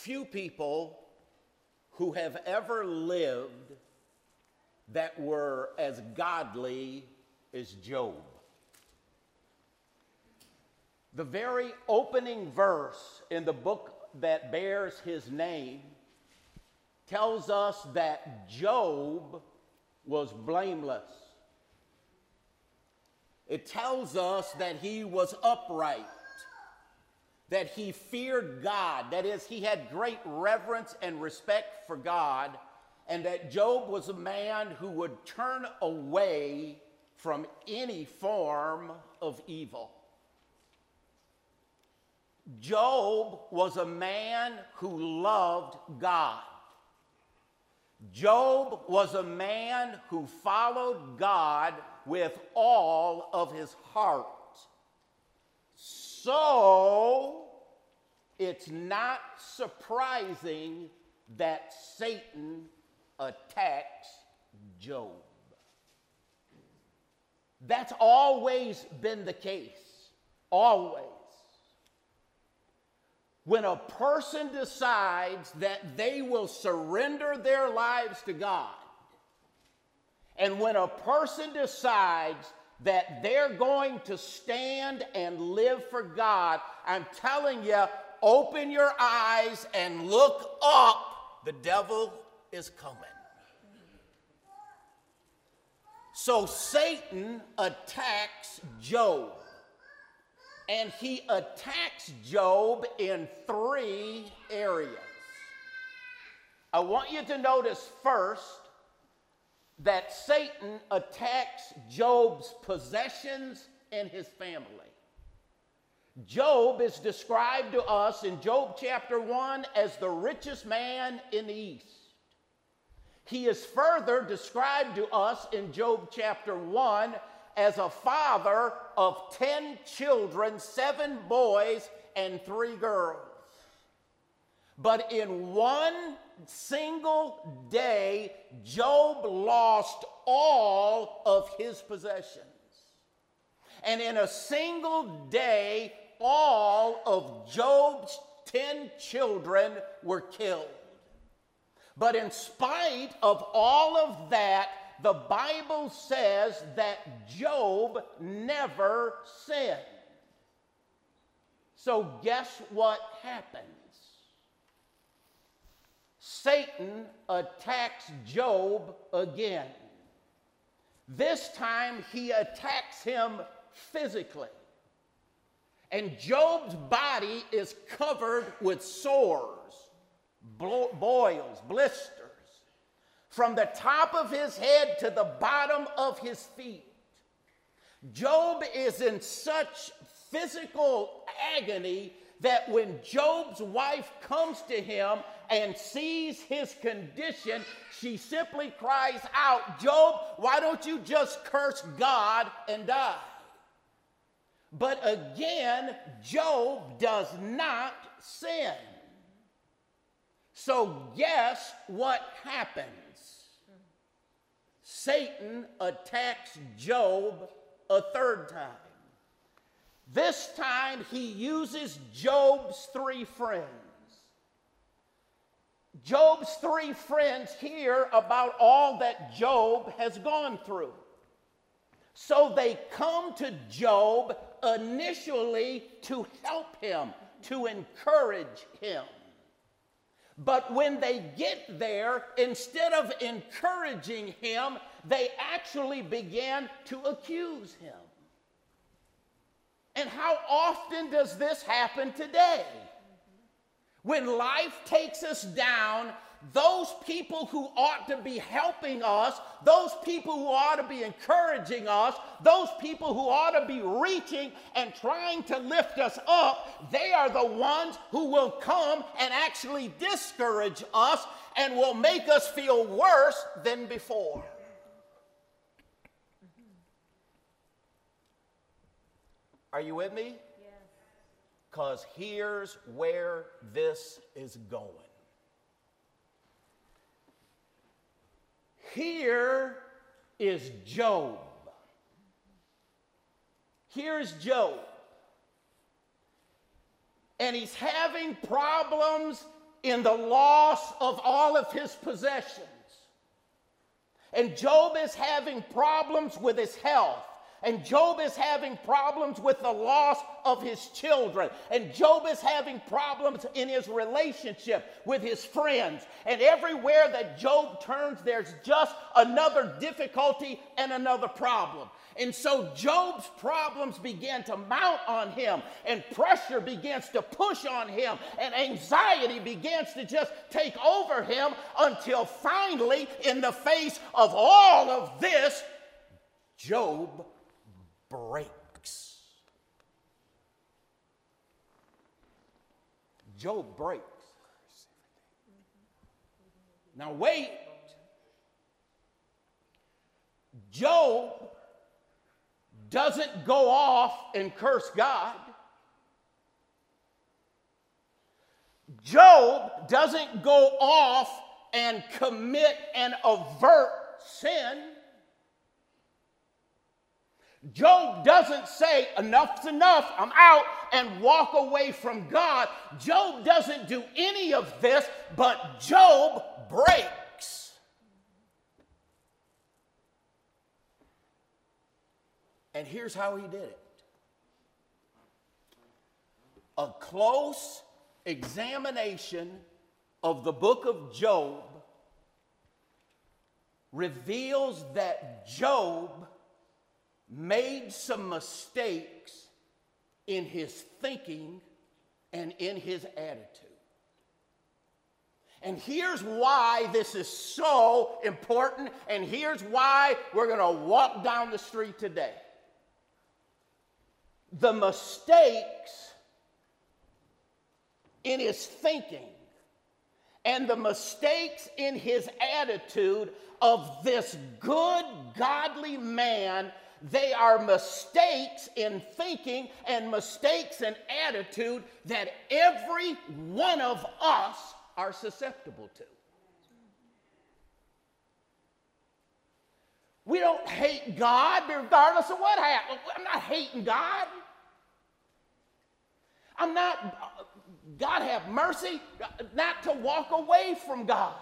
few people who have ever lived that were as godly as Job. The very opening verse in the book that bears his name tells us that Job was blameless. It tells us that he was upright, that he feared God, that is, he had great reverence and respect for God, and that Job was a man who would turn away from any form of evil. Job was a man who loved God. Job was a man who followed God with all of his heart. So, it's not surprising that Satan attacks Job. That's always been the case. Always. When a person decides that they will surrender their lives to God, and when a person decides that they're going to stand and live for God, I'm telling you, open your eyes and look up. The devil is coming. So Satan attacks Job. And he attacks Job in 3 areas. I want you to notice first that Satan attacks Job's possessions and his family. Job is described to us in Job chapter 1 as the richest man in the East. He is further described to us in Job chapter 1 as a father of 10 children, 7 boys and 3 girls. But in one single day, Job lost all of his possessions. And in a single day, all of Job's 10 children were killed. But in spite of all of that, the Bible says that Job never sinned. So guess what happens? Satan attacks Job again. This time he attacks him physically. And Job's body is covered with sores, boils, blisters, from the top of his head to the bottom of his feet. Job is in such physical agony that when Job's wife comes to him and sees his condition, she simply cries out, "Job, why don't you just curse God and die?" But again, Job does not sin. So guess what happens? Satan attacks Job a 3rd time. This time he uses Job's 3 friends. Job's 3 friends hear about all that Job has gone through. So they come to Job initially to help him, to encourage him. But when they get there, instead of encouraging him, they actually began to accuse him. And how often does this happen today? When life takes us down, those people who ought to be helping us, those people who ought to be encouraging us, those people who ought to be reaching and trying to lift us up, they are the ones who will come and actually discourage us and will make us feel worse than before. Are you with me? Yes. Because here's where this is going. Here is Job. Here's Job. And he's having problems in the loss of all of his possessions. And Job is having problems with his health. And Job is having problems with the loss of his children. And Job is having problems in his relationship with his friends. And everywhere that Job turns, there's just another difficulty and another problem. And so Job's problems began to mount on him, and pressure begins to push on him, and anxiety begins to just take over him, until finally, in the face of all of this, Job breaks. Job breaks. Now wait. Job doesn't go off and curse God. Job doesn't go off and commit and avert sin. Job doesn't say, enough's enough, I'm out, and walk away from God. Job doesn't do any of this, but Job breaks. And here's how he did it. A close examination of the book of Job reveals that Job made some mistakes in his thinking and in his attitude. And here's why this is so important, and here's why we're going to walk down the street today. The mistakes in his thinking and the mistakes in his attitude of this good, godly man, they are mistakes in thinking and mistakes in attitude that every one of us are susceptible to. We don't hate God regardless of what happens. I'm not hating God. I'm not, God have mercy, not to walk away from God.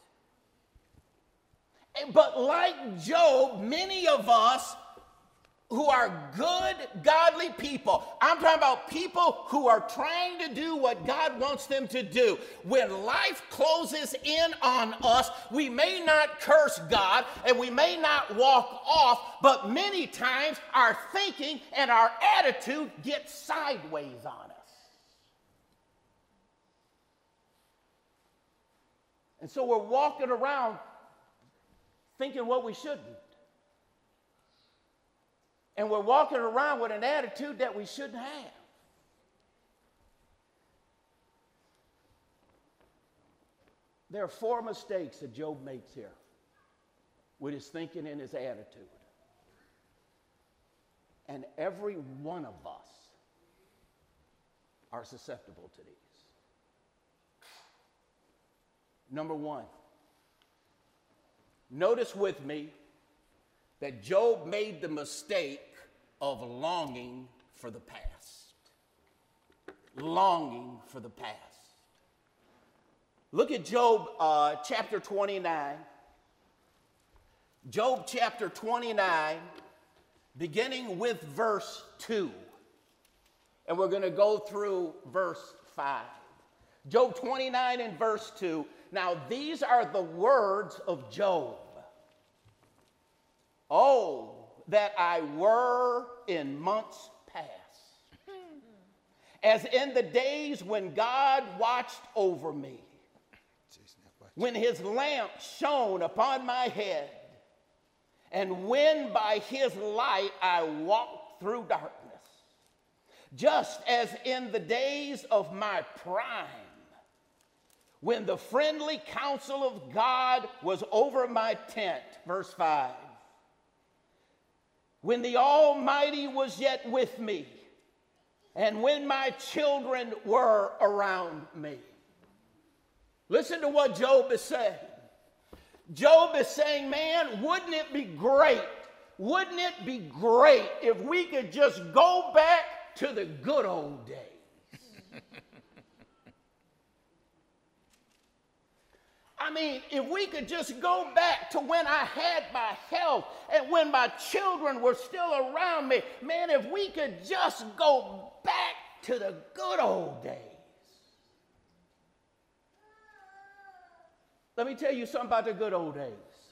But like Job, many of us who are good, godly people, I'm talking about people who are trying to do what God wants them to do. When life closes in on us, we may not curse God and we may not walk off, but many times our thinking and our attitude get sideways on us. And so we're walking around thinking what we shouldn't. And we're walking around with an attitude that we shouldn't have. There are 4 mistakes that Job makes here with his thinking and his attitude. And every one of us are susceptible to these. Number 1, notice with me that Job made the mistake of longing for the past. Longing for the past. Look at Job chapter 29. Job chapter 29, beginning with verse 2. And we're going to go through verse 5. Job 29 and verse 2. Now, these are the words of Job. Oh, that I were in months past, as in the days when God watched over me, when his lamp shone upon my head, and when by his light I walked through darkness, just as in the days of my prime, when the friendly counsel of God was over my tent. Verse 5. When the Almighty was yet with me, and when my children were around me. Listen to what Job is saying. Job is saying, man, wouldn't it be great? Wouldn't it be great if we could just go back to the good old days? I mean, if we could just go back to when I had my health and when my children were still around me, man, if we could just go back to the good old days. Let me tell you something about the good old days.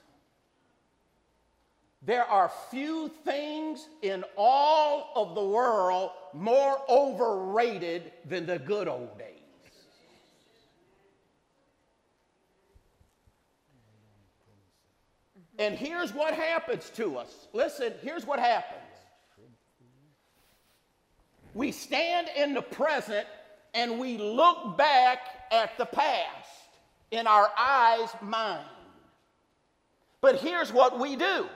There are few things in all of the world more overrated than the good old days. And here's what happens to us. Listen, here's what happens. We stand in the present and we look back at the past in our eyes' mind. But here's what we do.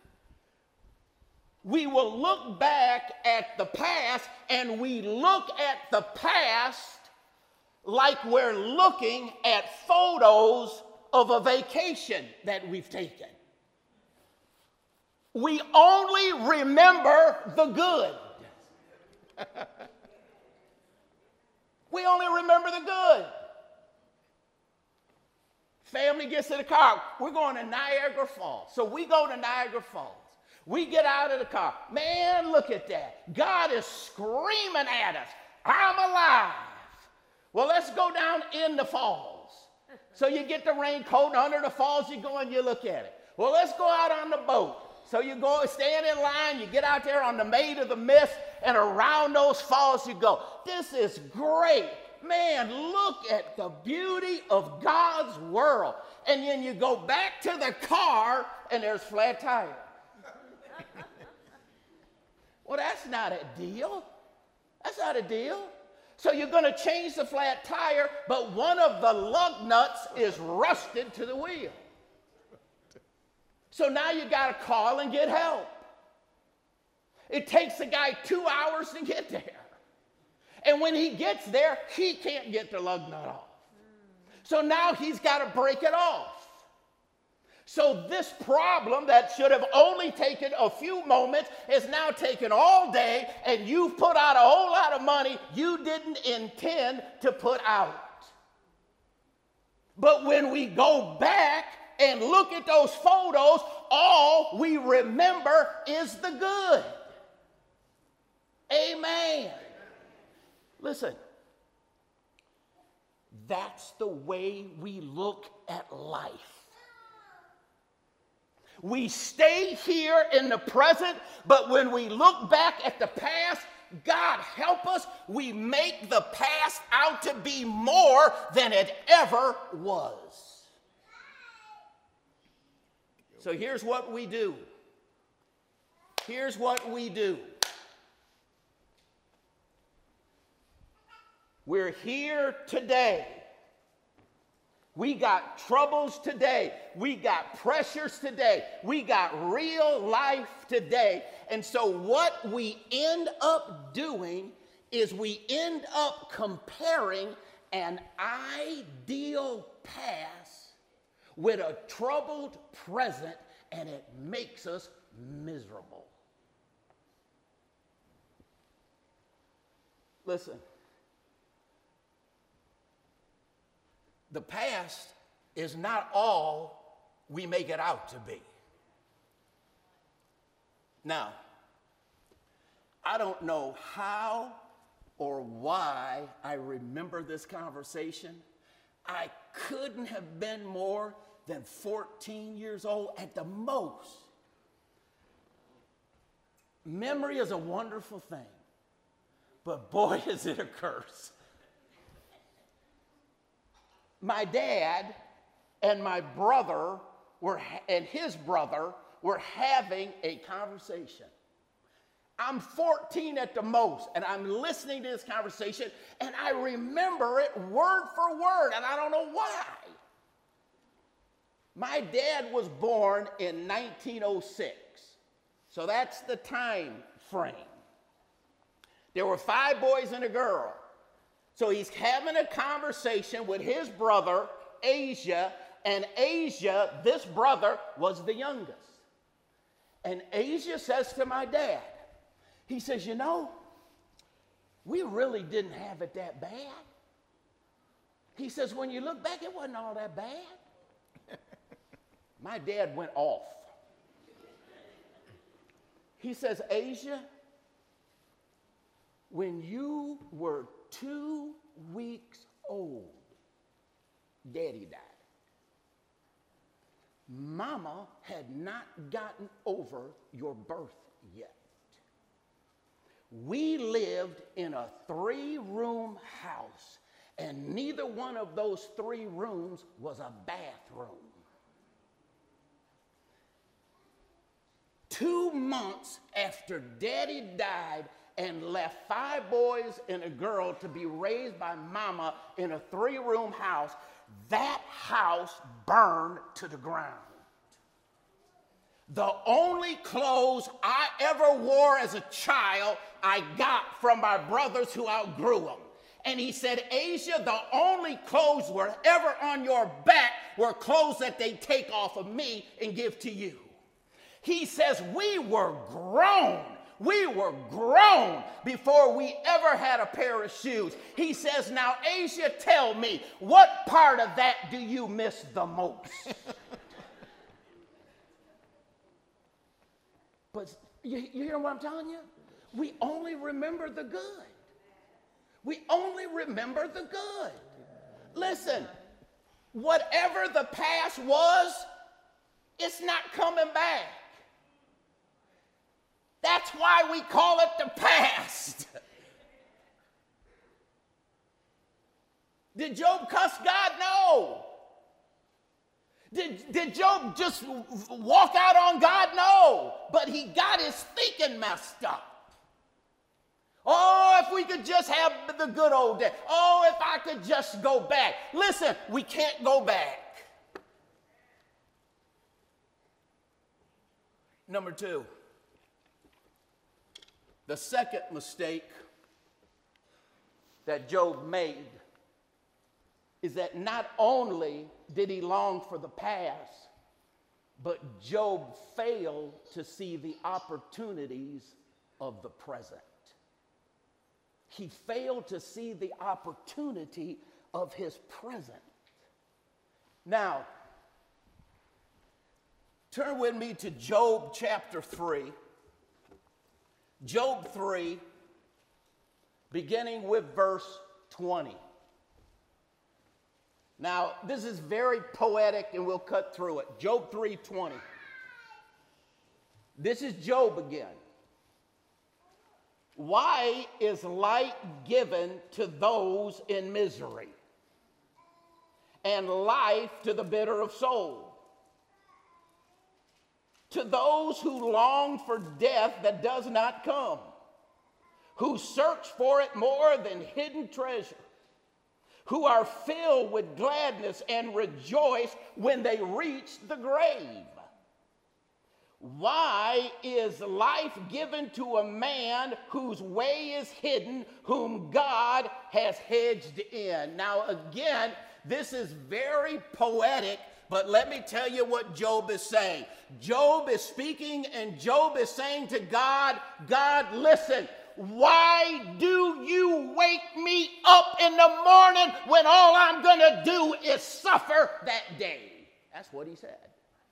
We will look back at the past and we look at the past like we're looking at photos of a vacation that we've taken. We only remember the good. We only remember the good. Family gets in the car. We're going to Niagara Falls. So we go to Niagara Falls. We get out of the car. Man, look at that. God is screaming at us. I'm alive. Well, let's go down in the falls. So you get the raincoat, and under the falls you go and you look at it. Well, let's go out on the boat. So you go, stand in line, you get out there on the Maid of the Mist, and around those falls you go. This is great. Man, look at the beauty of God's world. And then you go back to the car, and there's flat tires. Well, that's not a deal. That's not a deal. So you're going to change the flat tire, but one of the lug nuts is rusted to the wheel. So now you got to call and get help. It takes the guy 2 hours to get there. And when he gets there, he can't get the lug nut off. So now he's got to break it off. So this problem that should have only taken a few moments is now taken all day, and you've put out a whole lot of money you didn't intend to put out. But when we go back and look at those photos, all we remember is the good. Amen. Listen, that's the way we look at life. We stay here in the present, but when we look back at the past, God help us, we make the past out to be more than it ever was. So here's what we do. Here's what we do. We're here today. We got troubles today. We got pressures today. We got real life today. And so what we end up doing is we end up comparing an ideal past with a troubled present, and it makes us miserable. Listen. The past is not all we make it out to be. Now, I don't know how or why I remember this conversation. I couldn't have been more than 14 years old at the most. Memory is a wonderful thing, but boy, is it a curse. My dad and my brother and his brother were having a conversation. I'm 14 at the most, and I'm listening to this conversation, and I remember it word for word, and I don't know why. My dad was born in 1906, so that's the time frame. There were 5 boys and a girl. So he's having a conversation with his brother, Asia, and Asia, this brother, was the youngest. And Asia says to my dad, he says, you know, we really didn't have it that bad. He says, when you look back, it wasn't all that bad. My dad went off. He says, Asia, when you were 2 weeks old, Daddy died. Mama had not gotten over your birth yet. We lived in a 3-room house, and neither one of those 3 rooms was a bathroom. 2 months after Daddy died and left 5 boys and a girl to be raised by Mama in a 3-room house, that house burned to the ground. The only clothes I ever wore as a child, I got from my brothers who outgrew them. And he said, Asia, the only clothes were ever on your back were clothes that they take off of me and give to you. He says, we were grown. We were grown before we ever had a pair of shoes. He says, now, Asia, tell me, what part of that do you miss the most? But you hear what I'm telling you? We only remember the good. We only remember the good. Listen, whatever the past was, it's not coming back. That's why we call it the past. Did Job cuss God? No. Did Job just walk out on God? No. But he got his thinking messed up. Oh, if we could just have the good old days. Oh, if I could just go back. Listen, we can't go back. Number 2. The second mistake that Job made is that not only did he long for the past, but Job failed to see the opportunities of the present. He failed to see the opportunity of his present. Now, turn with me to Job chapter 3. Job 3, beginning with verse 20. Now, this is very poetic, and we'll cut through it. Job 3:20. This is Job again. Why is light given to those in misery, and life to the bitter of soul? To those who long for death that does not come, who search for it more than hidden treasure, who are filled with gladness and rejoice when they reach the grave. Why is life given to a man whose way is hidden, whom God has hedged in? Now, again, this is very poetic, but let me tell you what Job is saying. Job is speaking, and Job is saying to God, God, listen, why do you wake me up in the morning when all I'm going to do is suffer that day? That's what he said.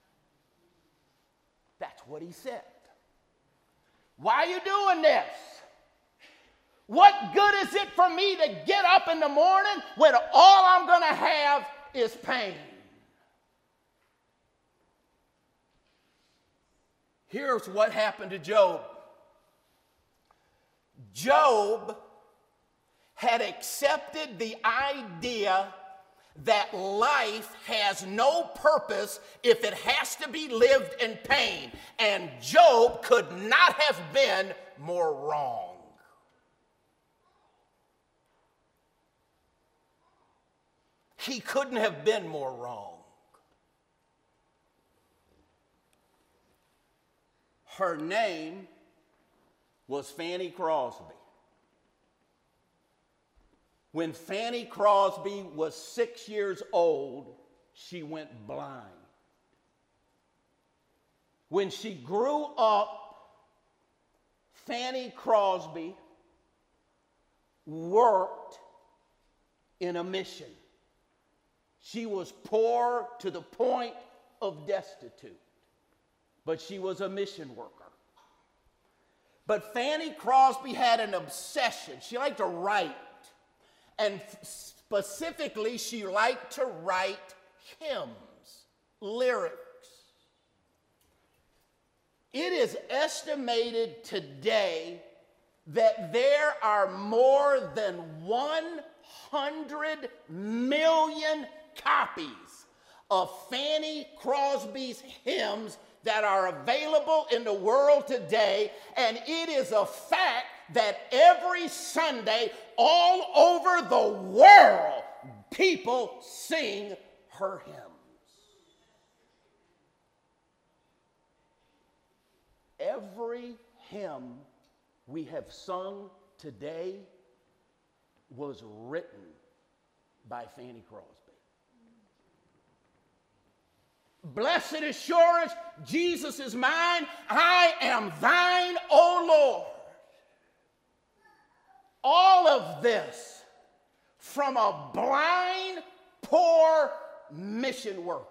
That's what he said. Why are you doing this? What good is it for me to get up in the morning when all I'm going to have is pain? Here's what happened to Job. Job had accepted the idea that life has no purpose if it has to be lived in pain. And Job could not have been more wrong. He couldn't have been more wrong. Her name was Fanny Crosby. When Fanny Crosby was 6 years old, she went blind. When she grew up, Fanny Crosby worked in a mission. She was poor to the point of destitute, but she was a mission worker. But Fanny Crosby had an obsession. She liked to write, and specifically, she liked to write hymns, lyrics. It is estimated today that there are more than 100 million copies of Fanny Crosby's hymns that are available in the world today, and it is a fact that every Sunday all over the world people sing her hymns. Every hymn we have sung today was written by Fanny Crosby. Blessed assurance, Jesus is mine. I am thine, O Lord. All of this from a blind, poor mission worker.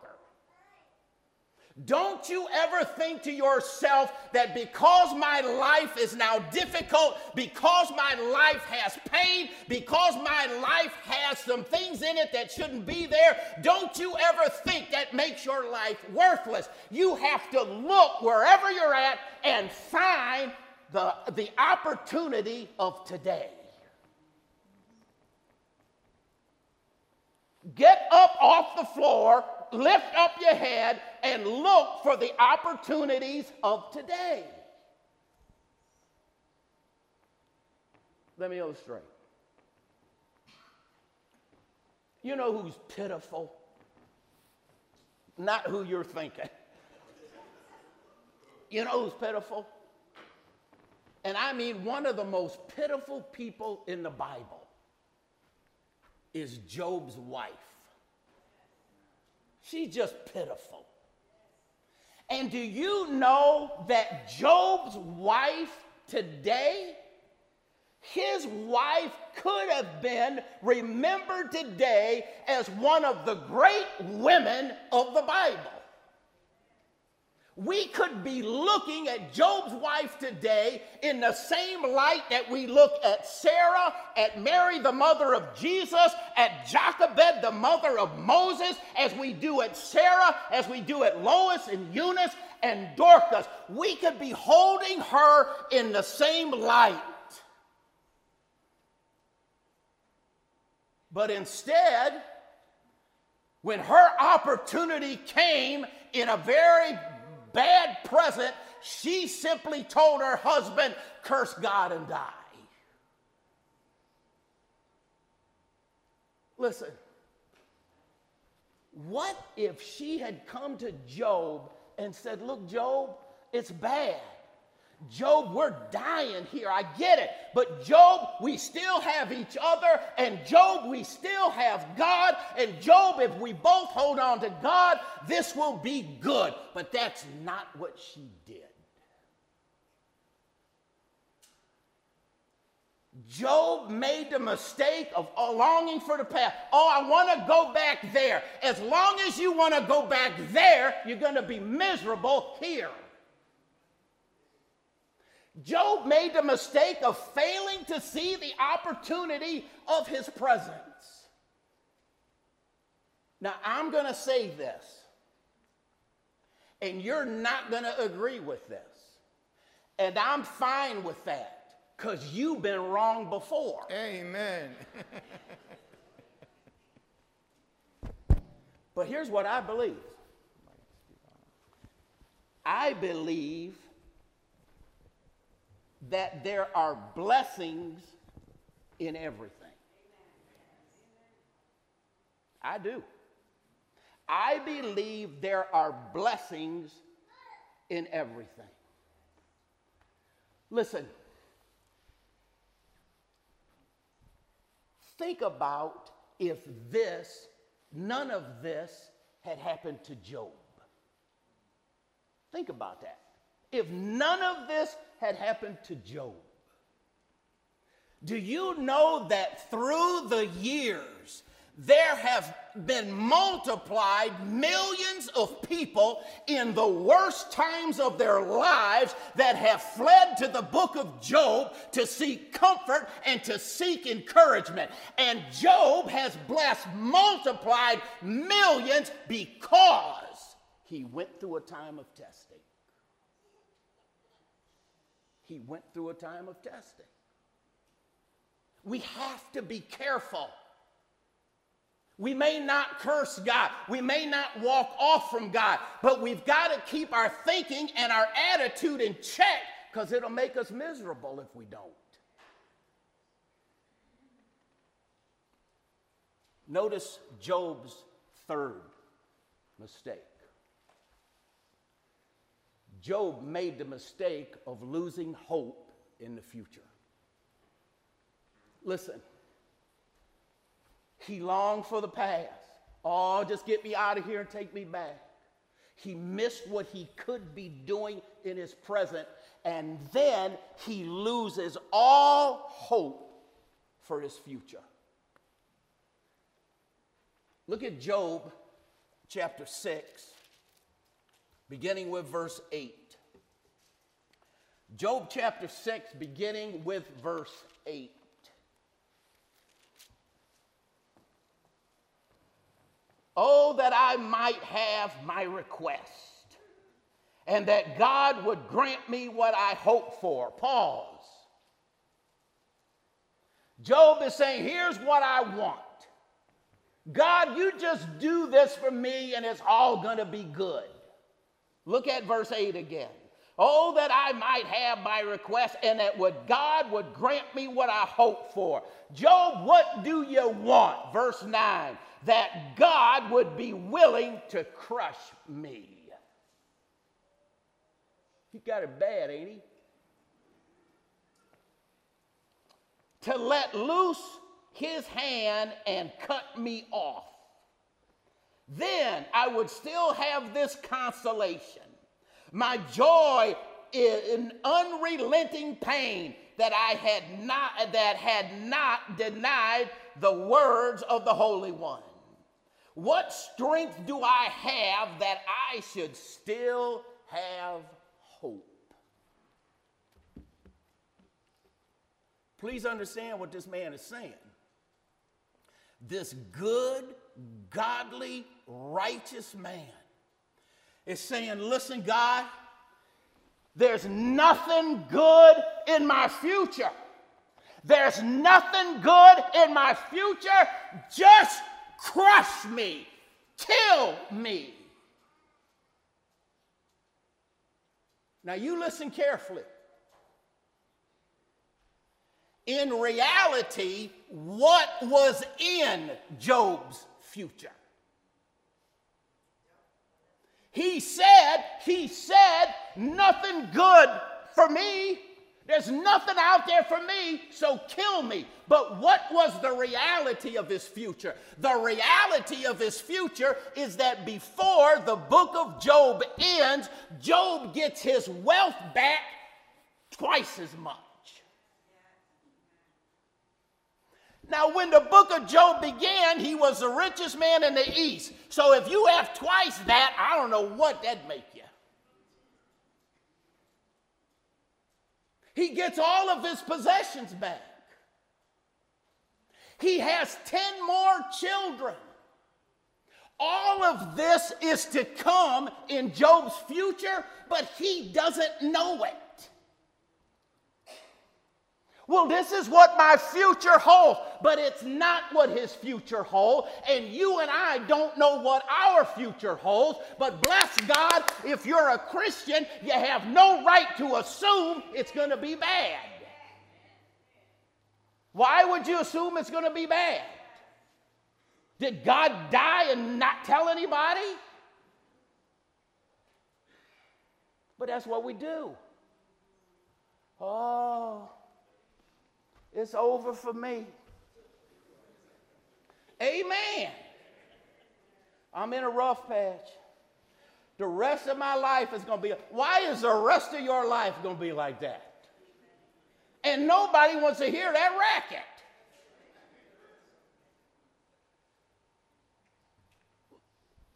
Don't you ever think to yourself that because my life is now difficult, because my life has pain, because my life has some things in it that shouldn't be there, don't you ever think that makes your life worthless. You have to look wherever you're at and find the opportunity of today. Get up off the floor, lift up your head, and look for the opportunities of today. Let me illustrate. You know who's pitiful? Not who you're thinking. You know who's pitiful? And I mean one of the most pitiful people in the Bible is Job's wife. She's just pitiful. And do you know that Job's wife today, his wife could have been remembered today as one of the great women of the Bible? We could be looking at Job's wife today in the same light that we look at Sarah, at Mary, the mother of Jesus, at Jochebed, the mother of Moses, as we do at Sarah, as we do at Lois and Eunice and Dorcas. We could be holding her in the same light. But instead, when her opportunity came in a very bad present, she simply told her husband, curse God and die. Listen, what if she had come to Job and said, look, Job, it's bad. Job, we're dying here. I get it. But Job, we still have each other. And Job, we still have God. And Job, if we both hold on to God, this will be good. But that's not what she did. Job made the mistake of longing for the past. Oh, I want to go back there. As long as you want to go back there, you're going to be miserable here. Job made the mistake of failing to see the opportunity of his presence. Now, I'm going to say this, and you're not going to agree with this. And I'm fine with that, because you've been wrong before. Amen. But here's what I believe. I believe that there are blessings in everything. I do. I believe there are blessings in everything. Listen, think about if none of this had happened to Job. Think about that. If none of this had happened to Job, do you know that through the years There have been multiplied millions of people in the worst times of their lives that have fled to the book of Job to seek comfort and to seek encouragement. And Job has blessed multiplied millions because he went through a time of testing. He went through a time of testing. We have to be careful. We may not curse God. We may not walk off from God, but we've got to keep our thinking and our attitude in check because it'll make us miserable if we don't. Notice Job's third mistake. Job made the mistake of losing hope in the future. Listen. He longed for the past. Oh, just get me out of here and take me back. He missed what he could be doing in his present, and then he loses all hope for his future. Look at Job chapter 6, beginning with verse 8. Job chapter 6, beginning with verse 8. Oh, that I might have my request, and that God would grant me what I hope for. Pause. Job is saying, here's what I want. God, you just do this for me, and it's all going to be good. Look at verse 8 again. Oh, that I might have my request, and that God would grant me what I hope for. Job, what do you want? Verse 9. That God would be willing to crush me. He got it bad, ain't he? To let loose his hand and cut me off. Then I would still have this consolation. My joy in unrelenting pain that had not denied the words of the Holy One. What strength do I have that I should still have hope? Please understand what this man is saying. This good, godly, righteous man is saying, listen, God, there's nothing good in my future. There's nothing good in my future. Just crush me. Kill me. Now you listen carefully. In reality, what was in Job's future? He said, nothing good for me. There's nothing out there for me, so kill me. But what was the reality of his future? The reality of his future is that before the book of Job ends, Job gets his wealth back twice as much. Now, when the book of Job began, he was the richest man in the East. So if you have twice that, I don't know what that'd make you. He gets all of his possessions back. He has 10 more children. All of this is to come in Job's future, but he doesn't know it. Well, this is what my future holds, but it's not what his future holds, and you and I don't know what our future holds, but bless God, if you're a Christian, you have no right to assume it's going to be bad. Why would you assume it's going to be bad? Did God die and not tell anybody? But that's what we do. Oh, it's over for me. Amen. I'm in a rough patch. The rest of my life is going to be. Why is the rest of your life going to be like that? And nobody wants to hear that racket.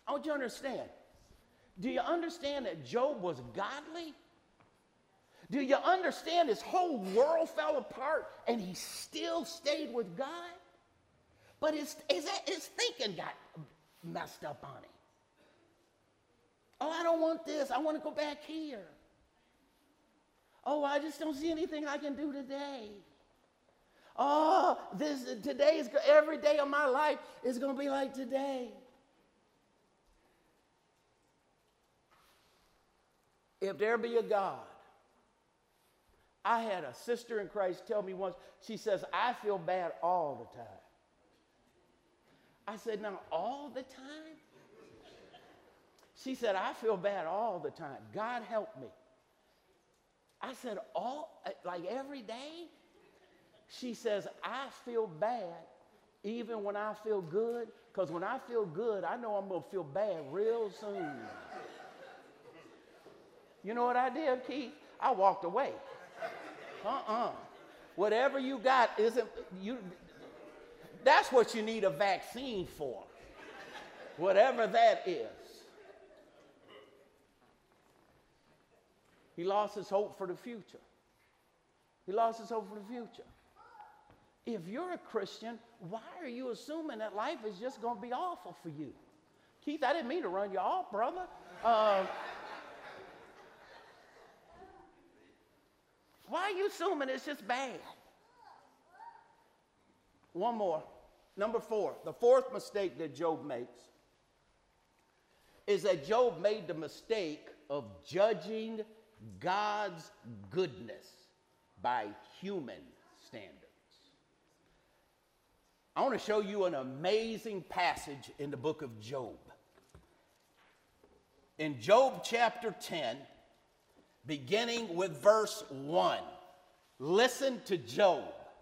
I want you to understand. Do you understand that Job was godly? Do you understand his whole world fell apart and he still stayed with God? But his thinking got messed up on him. Oh, I don't want this. I want to go back here. Oh, I just don't see anything I can do today. Oh, every day of my life is going to be like today. If there be a God, I had a sister in Christ tell me once, she says, I feel bad all the time. I said, now, all the time? She said, I feel bad all the time. God help me. I said, like every day? She says, I feel bad even when I feel good, because when I feel good, I know I'm going to feel bad real soon. You know what I did, Keith? I walked away. Whatever you got isn't, that's what you need a vaccine for. Whatever that is. He lost his hope for the future. He lost his hope for the future. If you're a Christian, why are you assuming that life is just going to be awful for you? Keith, I didn't mean to run you off, brother. Why are you assuming it's just bad? One more. Number 4. The fourth mistake that Job makes is that Job made the mistake of judging God's goodness by human standards. I want to show you an amazing passage in the book of Job. In Job chapter 10, beginning with verse 1, listen to Job.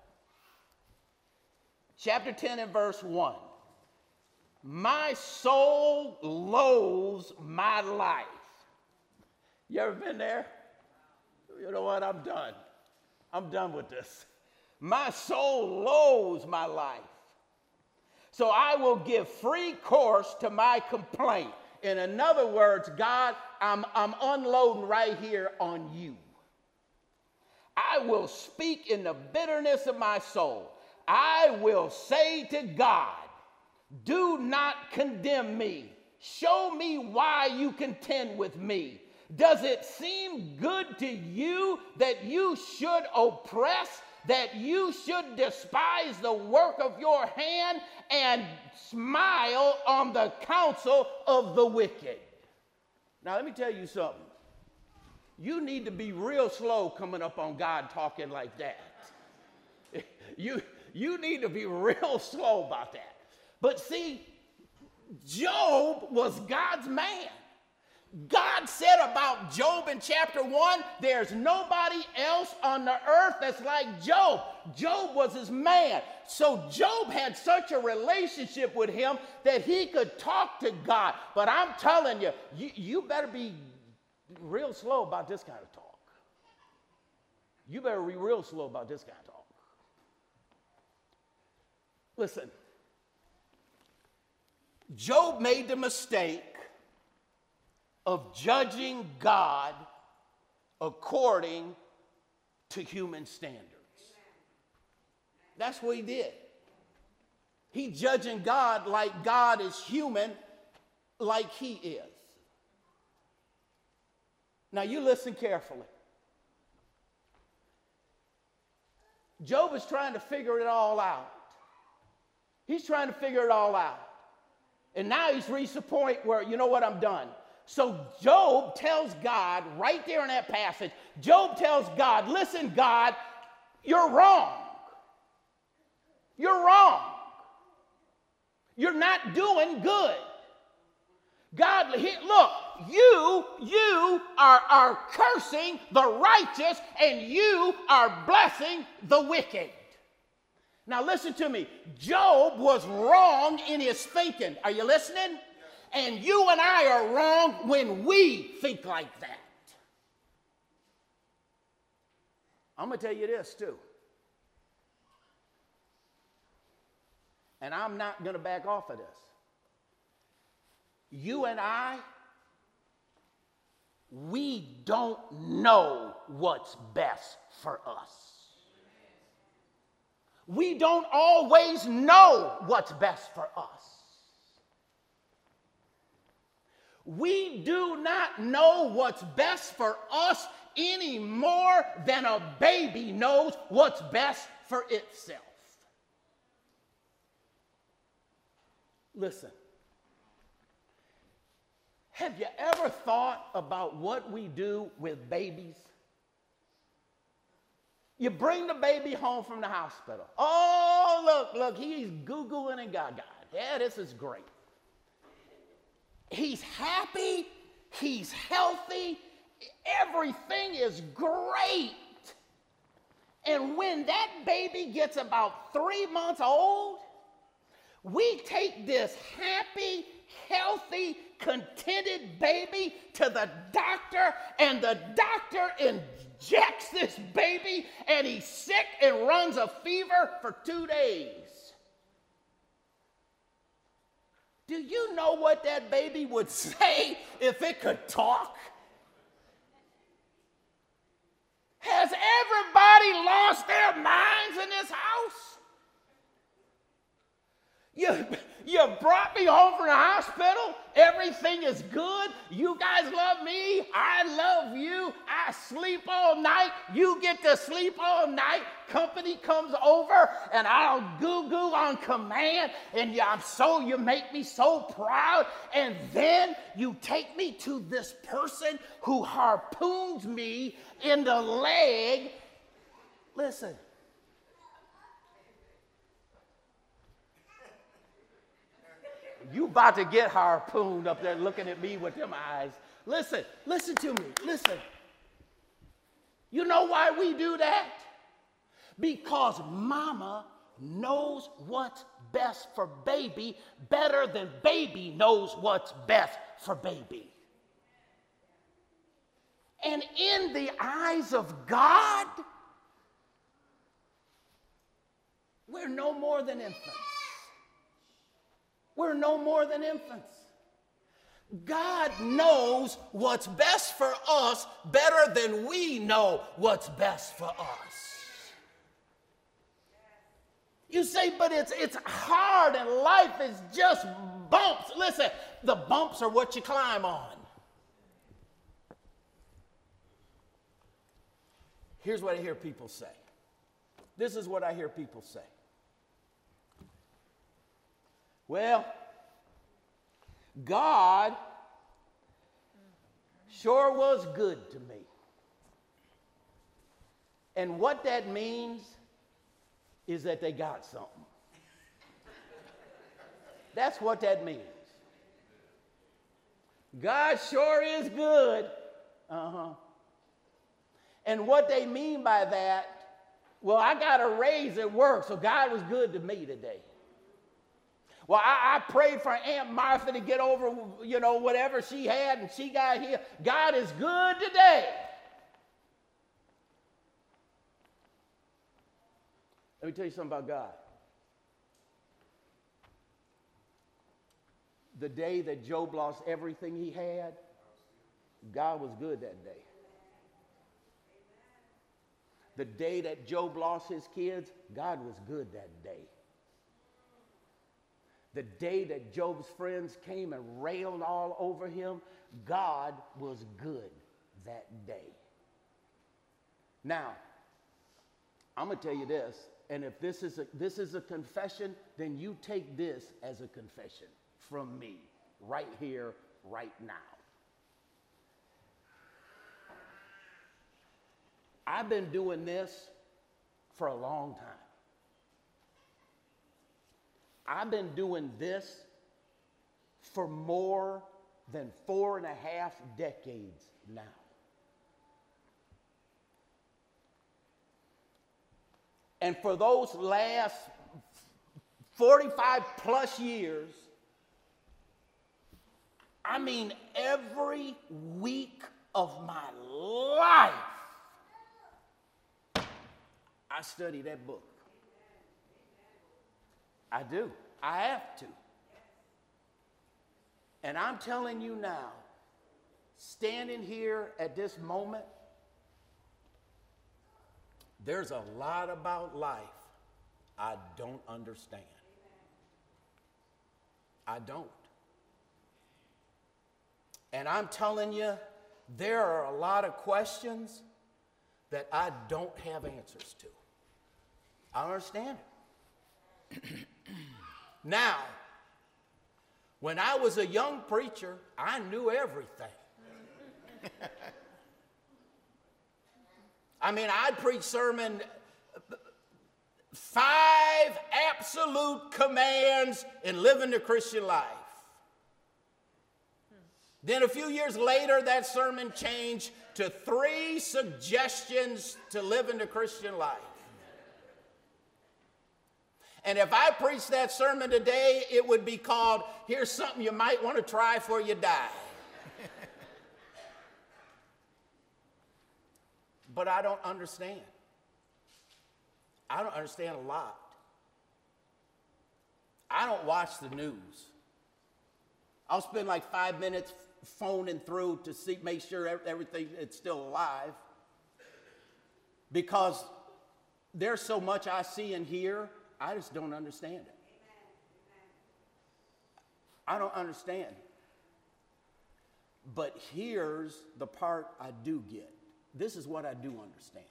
Chapter 10 and verse 1. My soul loathes my life. You ever been there? You know what? I'm done. I'm done with this. My soul loathes my life. So I will give free course to my complaint. In other words, God, I'm unloading right here on you. I will speak in the bitterness of my soul. I will say to God, do not condemn me. Show me why you contend with me. Does it seem good to you that you should oppress, that you should despise the work of your hand and smile on the counsel of the wicked? Now, let me tell you something. You need to be real slow coming up on God talking like that. You need to be real slow about that. But see, Job was God's man. God said about Job in chapter 1, there's nobody else on the earth that's like Job. Job was his man. So Job had such a relationship with him that he could talk to God. But I'm telling you, you better be real slow about this kind of talk. You better be real slow about this kind of talk. Listen, Job made the mistake of judging God according to human standards. That's what he did. He judging God like God is human, like he is. Now you listen carefully. Job is trying to figure it all out. He's trying to figure it all out. And now he's reached the point where, you know what, I'm done. So Job tells God, right there in that passage, Job tells God, listen, God, you're wrong. You're wrong. You're not doing good. God, look, you are cursing the righteous and you are blessing the wicked. Now listen to me. Job was wrong in his thinking. Are you listening? And you and I are wrong when we think like that. I'm going to tell you this too. And I'm not going to back off of this. you and I, we don't know what's best for us. We don't always know what's best for us. We do not know what's best for us any more than a baby knows what's best for itself. Listen, have you ever thought about what we do with babies? You bring the baby home from the hospital. Oh, look, he's goo-gooing and gaga. Yeah, this is great. He's happy, he's healthy, everything is great. And when that baby gets about 3 months old, we take this happy, healthy, contented baby to the doctor, and the doctor injects this baby, and he's sick and runs a fever for 2 days. Do you know what that baby would say if it could talk? Has everybody lost their minds in this house? You brought me home from the hospital. Everything is good. You guys love me. I love you. I sleep all night. You get to sleep all night. Company comes over and I'll goo-goo on command. And you make me so proud. And then you take me to this person who harpoons me in the leg. Listen. You about to get harpooned up there looking at me with them eyes. Listen to me, listen. You know why we do that? Because mama knows what's best for baby better than baby knows what's best for baby. And in the eyes of God, we're no more than infants. We're no more than infants. God knows what's best for us better than we know what's best for us. You say, but it's hard and life is just bumps. Listen, the bumps are what you climb on. Here's what I hear people say. This is what I hear people say. Well, God sure was good to me. And what that means is that they got something. That's what that means. God sure is good. And what they mean by that, well, I got a raise at work, so God was good to me today. Well, I prayed for Aunt Martha to get over, whatever she had, and she got healed. God is good today. Let me tell you something about God. The day that Job lost everything he had, God was good that day. The day that Job lost his kids, God was good that day. The day that Job's friends came and railed all over him, God was good that day. Now, I'm going to tell you this, and if this is a confession, then you take this as a confession from me right here, right now. I've been doing this for a long time. I've been doing this for more than 4.5 decades now. And for those last 45 plus years, I mean every week of my life, I study that book. I do. I have to. And I'm telling you now, standing here at this moment, there's a lot about life I don't understand. I don't. And I'm telling you, there are a lot of questions that I don't have answers to. I don't understand it. Now, when I was a young preacher, I knew everything. I mean, I'd preach sermon, 5 absolute commands in living the Christian life. Then a few years later, that sermon changed to 3 suggestions to live in the Christian life. And if I preached that sermon today, it would be called, here's something you might want to try before you die. But I don't understand. I don't understand a lot. I don't watch the news. I'll spend like 5 minutes phoning through to make sure everything is still alive. Because there's so much I see and hear, I just don't understand it. I don't understand. But here's the part I do get. This is what I do understand.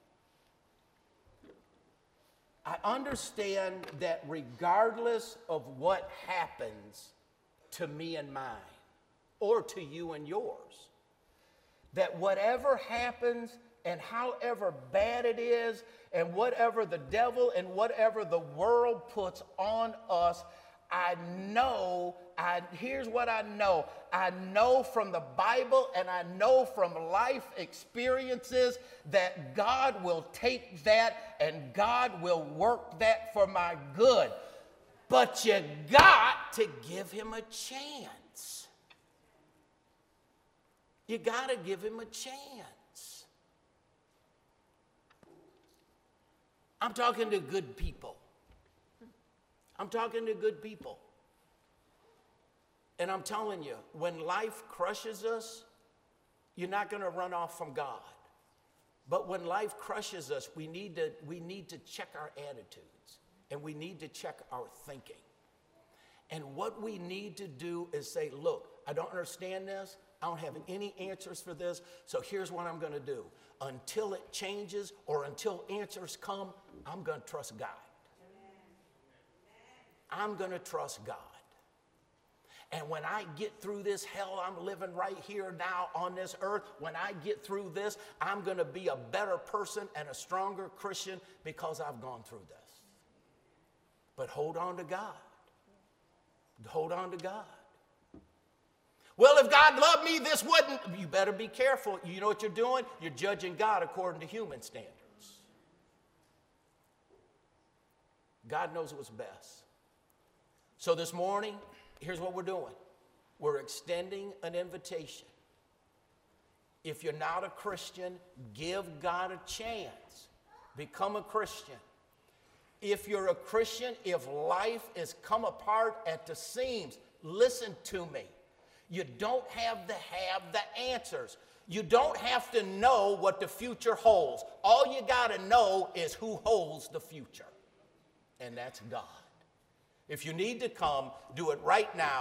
I understand that regardless of what happens to me and mine, or to you and yours, that whatever happens and however bad it is, and whatever the devil and whatever the world puts on us, here's what I know. I know from the Bible and I know from life experiences that God will take that and God will work that for my good. But you got to give him a chance. You got to give him a chance. I'm talking to good people. I'm talking to good people. And I'm telling you, when life crushes us, you're not going to run off from God. But when life crushes us, we need to check our attitudes and we need to check our thinking. And what we need to do is say, look, I don't understand this. I don't have any answers for this. So here's what I'm going to do. Until it changes or until answers come, I'm going to trust God. I'm going to trust God. And when I get through this hell I'm living right here now on this earth, when I get through this, I'm going to be a better person and a stronger Christian because I've gone through this. But hold on to God. Hold on to God. Well, if God loved me, this wouldn't. You better be careful. You know what you're doing? You're judging God according to human standards. God knows what's best. So this morning, here's what we're doing. We're extending an invitation. If you're not a Christian, give God a chance. Become a Christian. If you're a Christian, if life is come apart at the seams, listen to me. You don't have to have the answers. You don't have to know what the future holds. All you got to know is who holds the future. And that's God. If you need to come, do it right now.